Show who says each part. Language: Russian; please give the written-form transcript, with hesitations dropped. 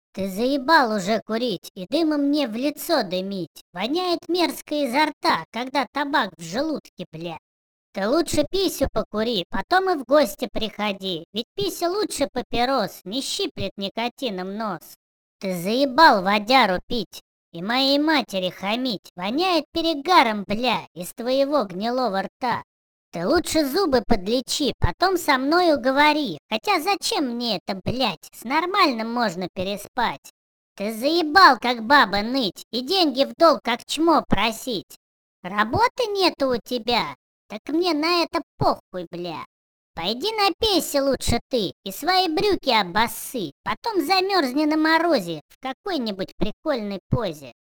Speaker 1: Ты заебал уже курить и дымом мне в лицо дымить. Воняет мерзко изо рта, когда табак в желудке, бля. Ты лучше писю покури, потом и в гости приходи. Ведь пися лучше папирос, не щиплет никотином нос. Ты заебал водяру пить и моей матери хамить. Воняет перегаром, бля, из твоего гнилого рта. Ты лучше зубы подлечи, потом со мною говори. Хотя зачем мне это, блядь? С нормальным можно переспать. Ты заебал, как баба, ныть и деньги в долг, как чмо, просить. Работы нету у тебя? Так мне на это похуй, бля. Пойди напейся лучше ты и свои брюки обоссы. Потом замерзни на морозе в какой-нибудь прикольной позе.